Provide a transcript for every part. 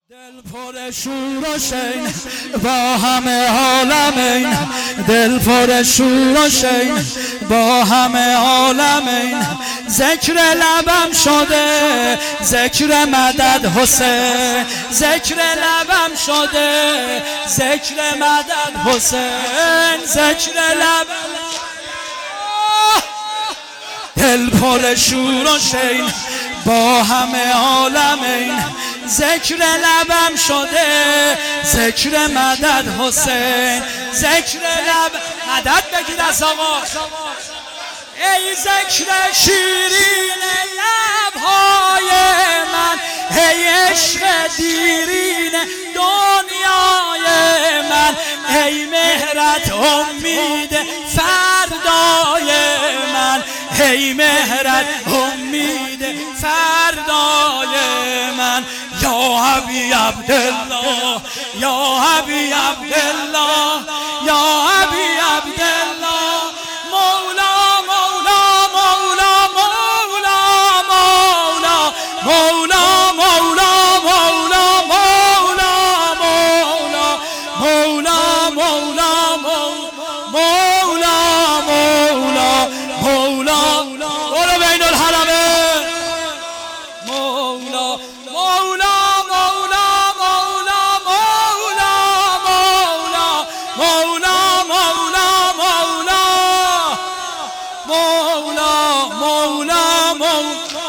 دل پر شور و شین با همه عالمین، دل پر شور و شین با همه عالمین. ذکر لبم شده ذکر مدد حسین، ذکر لبم شده ذکر مدد حسین، ذکر لبم. دل پر شور و شین با همه عالمین، ذکر لبم شده ذکر مدد حسین، ذکر لب. مدد بگید از آقا. ای ذکر شیرین لبهای من، ای عشق دیرین دنیای من، ای مهرت امید فردای من، ای مهرت امید فردای من. یا ابی عبدالله یا ابی عبدالله یا ابی عبدالله، مولا مولا مولا مولا مولا مولا مولا مولا مولا مولا مولا مولا مولا مولا بین الحرمین، مولا مولا مولا مولا مولا مولا مولا مولا مولا مولا.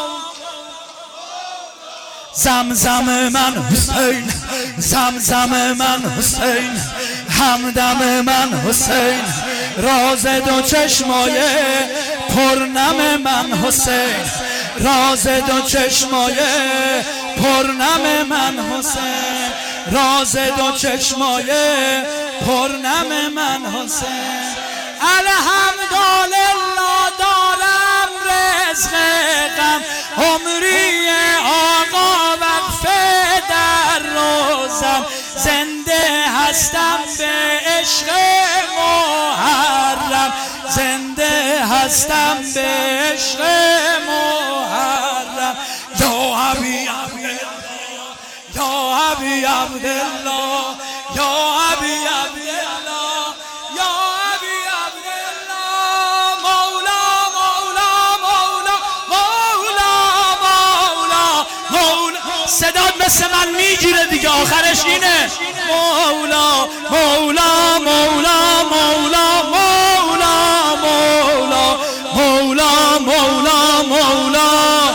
زمزم من حسین، زمزم من حسین، همدم من حسین، راز دو چشمای پرنم من حسین، راز دو چشمای پرنم من حسین، راز دو چشمای پرنم من حسین. الحمدلله دارم رزق غم، عمری آقا وقفه در روزم، زنده هستم به عشق محرم، زنده هستم به عشق محرم. یا ابی عبدالله یا ابی عبدالله یا ابی عبدالله یا ابی عبدالله، مولا مولا مولا مولا مولا مولا. صدات مثل من میگیره دیگه، آخرش اینه. مولا مولا مولا مولا مولا مولا مولا مولا مولا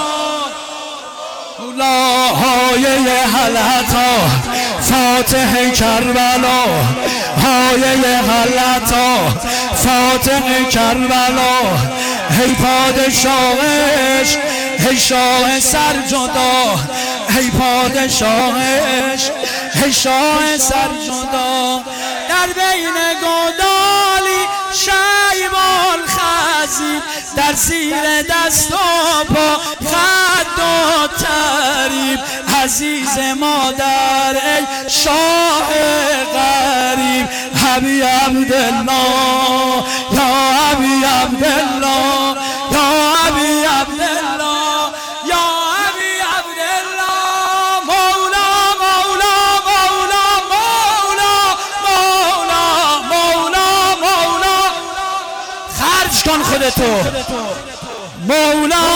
مولا. هایه حلتا فاتح کربلا، هایه حلتا فاتح کربلا، ای پادشاهش ای شاه سرجدا، ای پادشاهش ای شاه سرجدا. در بین گودالی شیب الخزید، در زیر دست و پا خد و تریب، عزیز مادر ای شاه غریب. ابی عبدالله یا ابی عبدالله یا ابی عبدالله یا ابی عبدالله، مولا مولا مولا مولا مولا مولا مولا. خرج کن خودتو مولا